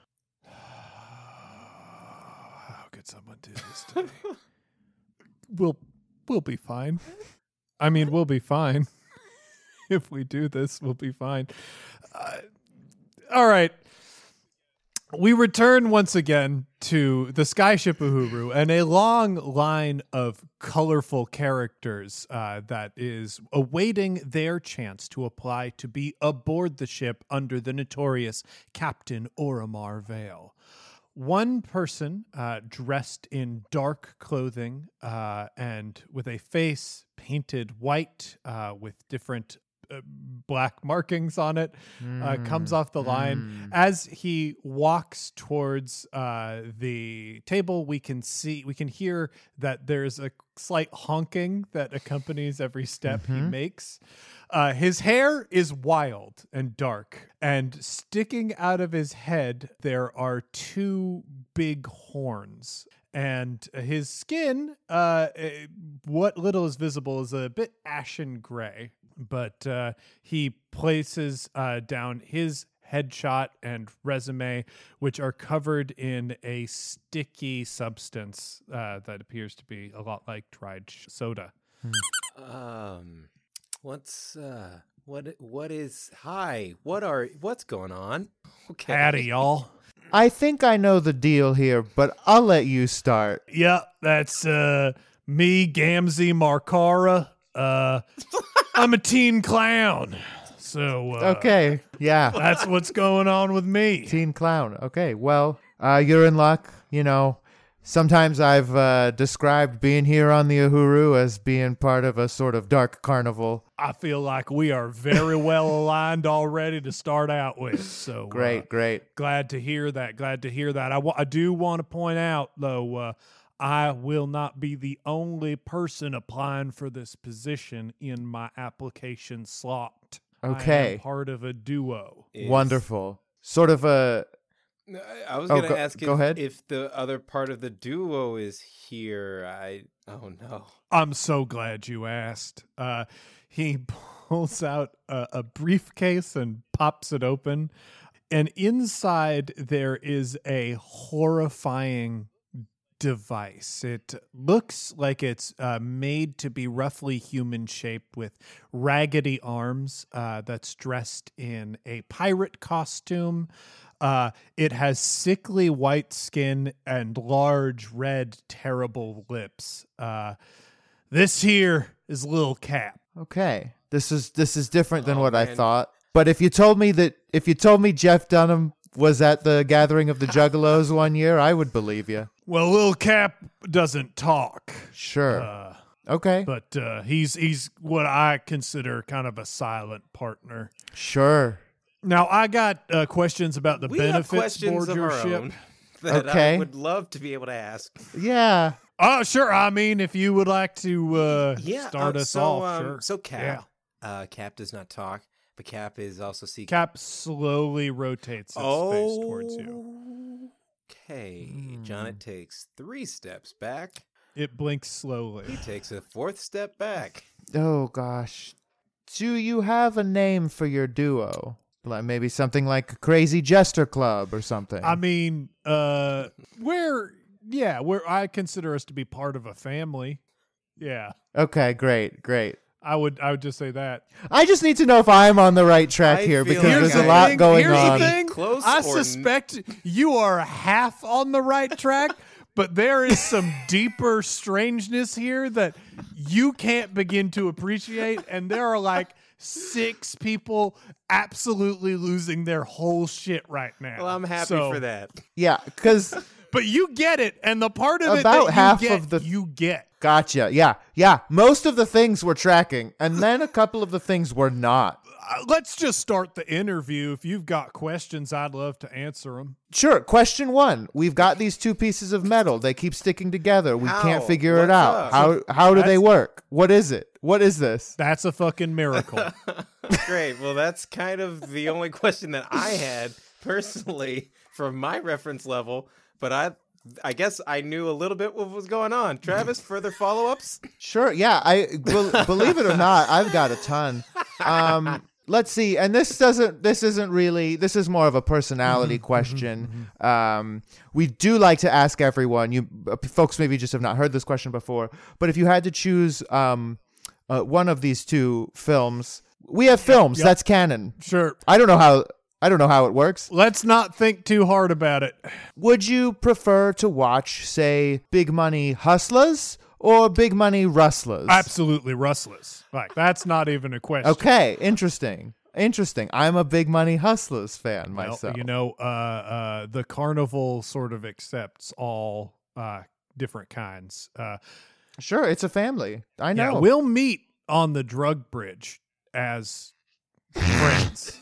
How could someone do this to me? We'll be fine. I mean, we'll be fine. If we do this, we'll be fine. All right. We return once again to the Skyship Uhuru and a long line of colorful characters that is awaiting their chance to apply to be aboard the ship under the notorious Captain Oromar Vale. One person dressed in dark clothing and with a face painted white with different black markings on it comes off the line. As he walks towards the table, we can hear that there's a slight honking that accompanies every step he makes. His hair is wild and dark, and sticking out of his head there are two big horns. And his skin, what little is visible, is a bit ashen gray. But he places down his headshot and resume, which are covered in a sticky substance that appears to be a lot like dried soda. What's going on? Okay. Howdy, y'all. I think I know the deal here, but I'll let you start. Yeah, that's me, Gamzee Markara. I'm a teen clown. So Okay, yeah. that's what's going on with me. Teen clown. Okay, well, you're in luck. You know, sometimes I've described being here on the Uhuru as being part of a sort of dark carnival. I feel like we are very well aligned already to start out with. So Great. glad to hear that. Glad to hear that. I do want to point out, though, I will not be the only person applying for this position in my application slot. Okay. I am part of a duo. Wonderful. Sort of a... I was going to ask go ahead. if the other part of the duo is here. Oh no. I'm so glad you asked. He pulls out a briefcase and pops it open. And inside there is a horrifying device. It looks like it's made to be roughly human shaped with raggedy arms that's dressed in a pirate costume. It has sickly white skin and large red terrible lips. This here is Lil Cap. Okay. This is different than what I man. thought. But if you told me Jeff Dunham was at the gathering of the Juggalos one year, I would believe you. Well, Lil Cap doesn't talk. Sure. Okay. But he's what I consider kind of a silent partner. Sure. Now, I got questions about the We have benefits questions aboard of your our ship. own that Okay. I would love to be able to ask. Yeah. Oh, sure. I mean, if you would like to Yeah. start us off, sure. So Cap. Cap does not talk, but Cap is also seeking. Cap slowly rotates its face towards you. Okay. Jonnet takes 3 steps back. It blinks slowly. He takes a 4th step back. Oh gosh. Do you have a name for your duo? Like maybe something like Crazy Jester Club or something. I mean, where I consider us to be part of a family. Yeah. Okay, great. I would just say that. I just need to know if I'm on the right track I here feel because like there's a I- lot going here's on. the thing. Close I or n- suspect you are half on the right track, but there is some deeper strangeness here that you can't begin to appreciate, and there are like 6 people absolutely losing their whole shit right now. Well, I'm happy So- for that. Yeah, because But you get it, and the part of it About that half you get, of the- you get. gotcha. Yeah. Most of the things were tracking, and then a couple of the things were not. Let's just start the interview. If you've got questions, I'd love to answer them. Sure. Question 1. We've got these 2 pieces of metal. They keep sticking together. We How? can't figure it What's out. up? How do they That's- work? What is it? What is this? That's a fucking miracle. Great. Well, that's kind of the only question that I had personally from my reference level, but I guess I knew a little bit what was going on. Travis, further follow-ups? Sure. Yeah. Believe it or not, I've got a ton. Let's see. And this is more of a personality question. We do like to ask everyone, you folks maybe just have not heard this question before, but if you had to choose one of these 2 films, we have films. Yep. That's canon. Sure. I don't know how it works. Let's not think too hard about it. Would you prefer to watch, say, Big Money Hustlers or Big Money Rustlers? Absolutely rustless. Like, that's not even a question. Okay, interesting. I'm a Big Money Hustlers fan Well, myself. the carnival sort of accepts all different kinds. Sure, it's a family. I know. Yeah, we'll meet on the drug bridge as friends.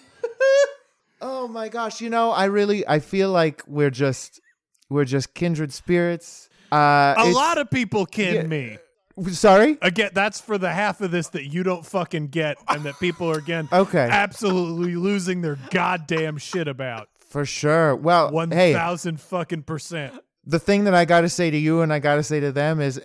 Oh my gosh, I feel like we're just kindred spirits. A lot of people kin me. Sorry? Again, that's for the half of this that you don't fucking get and that people are, again, Okay. absolutely losing their goddamn shit about. For sure. Well, hey, 1,000 fucking %. the thing that I got to say to you and I got to say to them is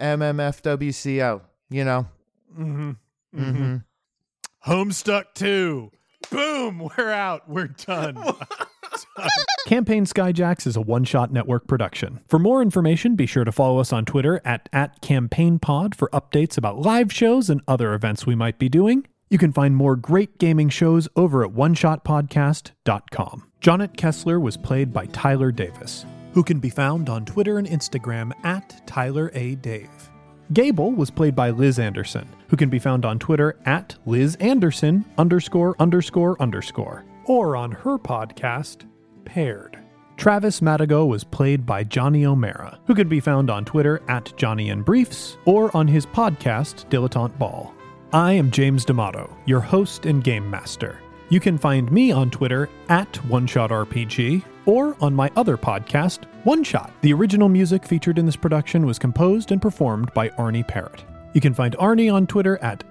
MMFWCO, Homestuck 2. Boom, we're out. We're done. Campaign Skyjacks is a one-shot network production. For more information, be sure to follow us on Twitter at @CampaignPod for updates about live shows and other events we might be doing. You can find more great gaming shows over at oneshotpodcast.com. Jonnet Kessler was played by Tyler Davis, who can be found on Twitter and Instagram at Tyler A. Dave. Gable was played by Liz Anderson, who can be found on Twitter at LizAnderson___, or on her podcast, Paired. Travis Madigo was played by Johnny O'Mara, who can be found on Twitter at JohnnyandBriefs, or on his podcast, Dilettante Ball. I am James D'Amato, your host and game master. You can find me on Twitter at OneShotRPG, or on my other podcast, One Shot. The original music featured in this production was composed and performed by Arnie Parrott. You can find Arnie on Twitter at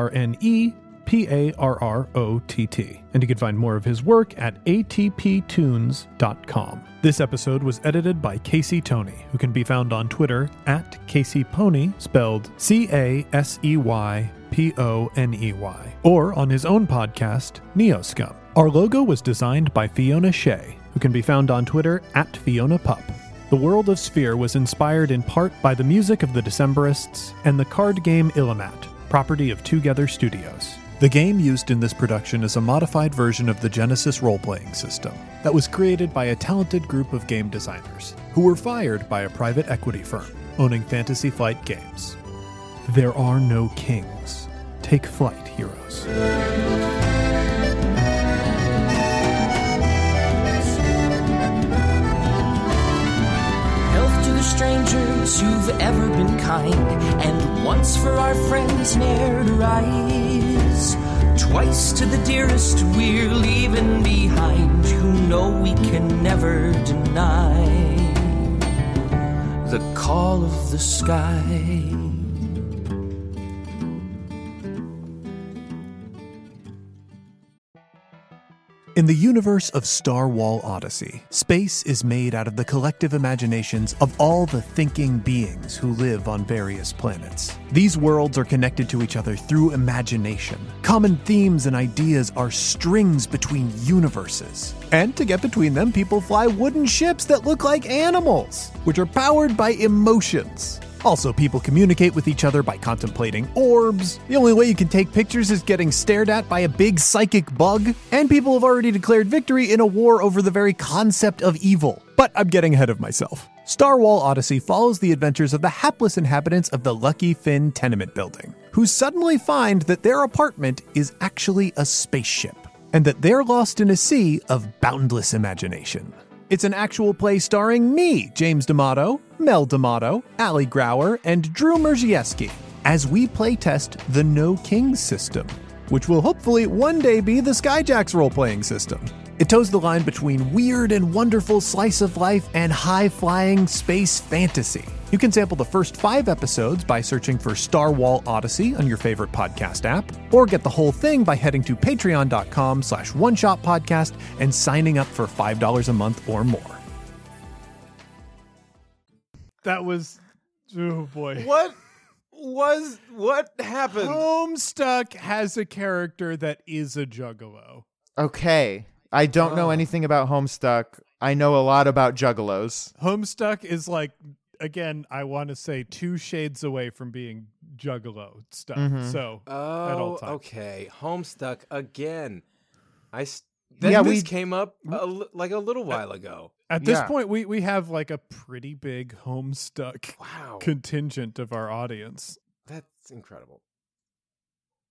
ARNEPARROTT, and you can find more of his work at atptunes.com. This episode was edited by Casey Toney, who can be found on Twitter at CaseyPony, spelled CASEYPONEY, or on his own podcast, Neoscum. Our logo was designed by Fiona Shea, who can be found on Twitter at FionaPup. The world of Sphere was inspired in part by the music of the Decemberists and the card game Illimat, property of Together Studios. The game used in this production is a modified version of the Genesis role-playing system that was created by a talented group of game designers who were fired by a private equity firm owning Fantasy Flight Games. There are no kings. Take flight, heroes. Strangers who've ever been kind, and once for our friends ne'er to rise, twice to the dearest we're leaving behind, who know we can never deny the call of the sky. In the universe of Star Wall Odyssey, space is made out of the collective imaginations of all the thinking beings who live on various planets. These worlds are connected to each other through imagination. Common themes and ideas are strings between universes. And to get between them, people fly wooden ships that look like animals, which are powered by emotions. Also, people communicate with each other by contemplating orbs. The only way you can take pictures is getting stared at by a big psychic bug. And people have already declared victory in a war over the very concept of evil. But I'm getting ahead of myself. Star Wall Odyssey follows the adventures of the hapless inhabitants of the Lucky Finn tenement building, who suddenly find that their apartment is actually a spaceship, and that they're lost in a sea of boundless imagination. It's an actual play starring me, James D'Amato, Mel D'Amato, Ali Grauer, and Drew Merzieski, as we playtest the No Kings system, which will hopefully one day be the Skyjacks role-playing system. It toes the line between weird and wonderful slice of life and high-flying space fantasy. You can sample the first 5 episodes by searching for Star Wall Odyssey on your favorite podcast app, or get the whole thing by heading to patreon.com/oneshotpodcast and signing up for $5 a month or more. That was, oh boy. What happened? Homestuck has a character that is a juggalo. Okay. I don't know anything about Homestuck. I know a lot about juggalos. Homestuck is like, again, I want to say 2 shades away from being juggalo stuff. So, at all times. Okay. Homestuck again. This came up like a little while ago. At this point, we have like a pretty big Homestuck Wow. contingent of our audience. That's incredible.